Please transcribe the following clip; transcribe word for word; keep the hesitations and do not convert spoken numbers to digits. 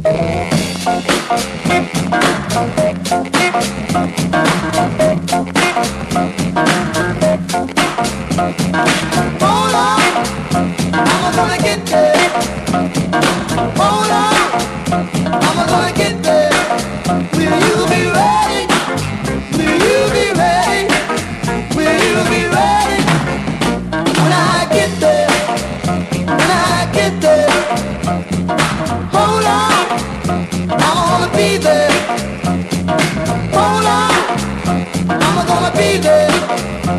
Hold on, I'm gonna get there. Hold on, I'm gonna get there. Will you be ready? Will you be ready? Will you be ready? When I get there, when I get there. Hold on, I'm gonna be there.